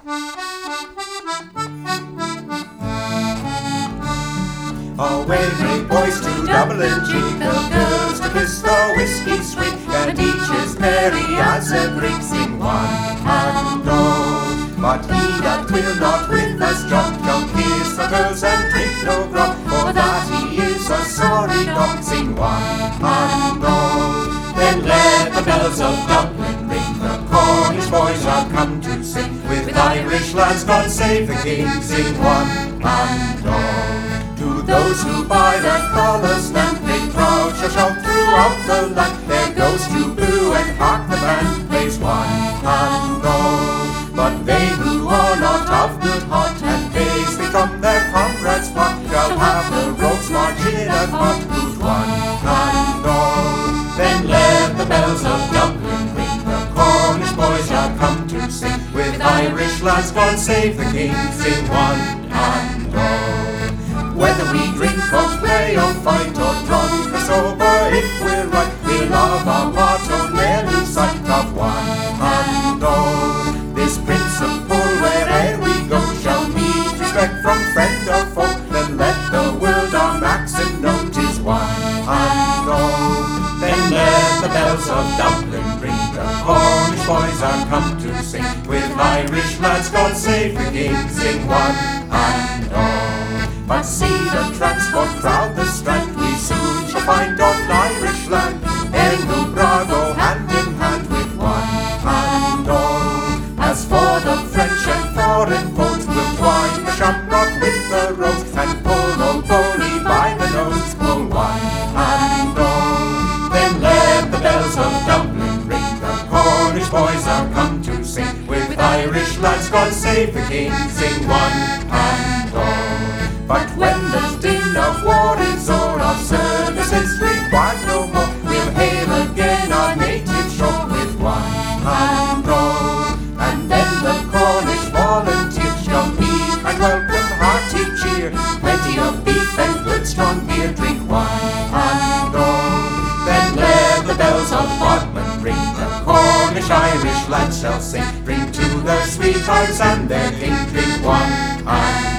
Away, great boys, to Dublin jingle, girls to kiss the whiskey sweet, and each is merry as a brig, sing one and all. But he that will not with us jump, kiss the girls and drink no grog, for that he is a sorry dog, sing one and all. Then let the bells of Dublin ring, the Cornish boys are come to sing, with Irish lads God save the King, sing one and all. To those who by their colours stand, they proud shall shout throughout the land, there goes to Boo and hark the band plays one and all. But they who are not of good heart, and paisley from their comrades' part, shall have the rogues march in a pot, who's one and all. Then let the bells of Dublin ring, the Cornish boys shall come to sing, with Irish lads God save the King, sing one and all. Whether we drink or play or fight or drunk or sober, if we're right, we love our part or ne'er lose sight of one and all. This principle where'er we go shall meet respect from friend or foe, then let the world our maxim know 'tis one and all. Then let the bells of Dublin ring, the Cornish boys are come to sing, with Irish lads God save the King, sing one and all. But see the transport crowd the strand, we soon shall find on Irish land, Erno Brago hand in hand with one and all. As for the French and foreign boats, we'll twine the shamrock with the rose, and pull old Boney by the nose, pull one and all. Then let the bells of Dublin ring, the Cornish boys are come to sing, with Irish lads God save the King, sing one and all. But when the din of war is o'er, our services required no more, we'll hail again our native shore with one and all. And then the Cornish volunteers shall meet and welcome hearty cheer, plenty of beef and good strong beer, drink one and all. Then let the bells of Bodmin ring, the Cornish Irish lads shall sing, bring to their sweethearts and their king, drink one and all.